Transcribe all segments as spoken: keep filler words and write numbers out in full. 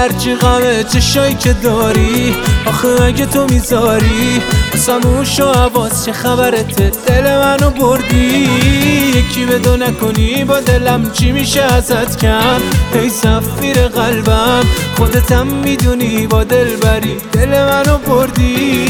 هرچی غمه چشایی که داری، آخه اگه تو میذاری سموش و عواز چه خبرته؟ دل منو بردی، یکی بدو نکنی با دلم چی میشه ازت کم؟ ای سفیر قلبم خودتم میدونی با دل بری دل منو بردی.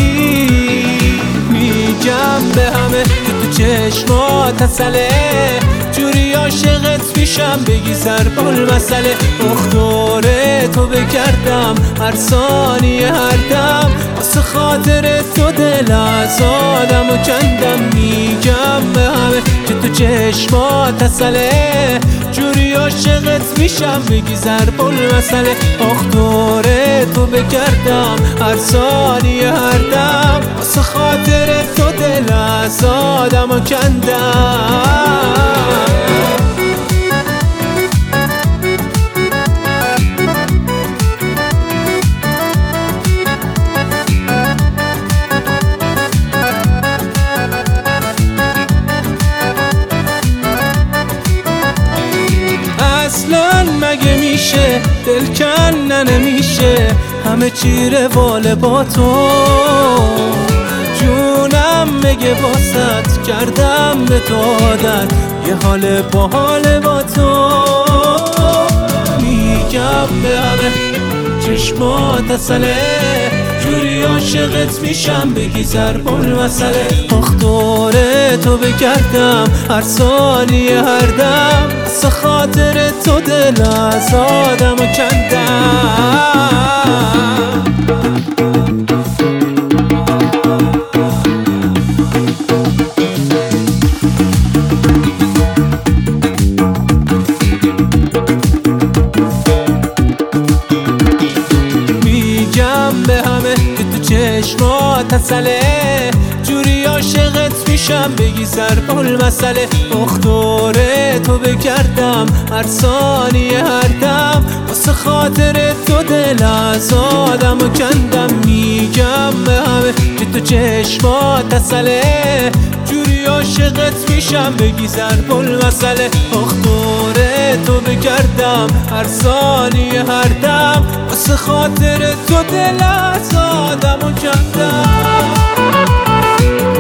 میگم به همه که تو چشمات اصله، جوری عاشقت میشم بگی سر پل مسئله. دختره تو بکردم هر ثانیه هر دم، واسه خاطر تو دل از آدم و کندم. میگم به همه که تو چشمات اصله، جوری عاشقت میشم بگی سر پل مسئله. دختره تو بکردم هر ثانیه هر دم، واسه خاطر تو دل از آدم و کندم. اصلا مگه میشه دل کنن نمیشه، همه چی روال با تو جونم مگه واسط کردم به تو عادت، یه حال با حال با تو. میگم به همه چشمات اصله، جوری عاشقت میشم بگی سر پل مسئله. دختره تو بکردم هر ثانیه هر دم، واسه خاطر تو دل از آدم و کندم. به همه که تو چشمات اصله، جوری عاشقت میشم بگی سر پل مسئله. دختره تو بکردم هر ثانیه هر دم، واسه خاطر تو دل از آدم و کندم. میگم به همه که تو چشمات اصله، جوری عاشقت میشم بگی سر پل مسئله. دختره تو بکردم هر ثانیه هر دم، واسه خاطر تو دل از آدم و کندم.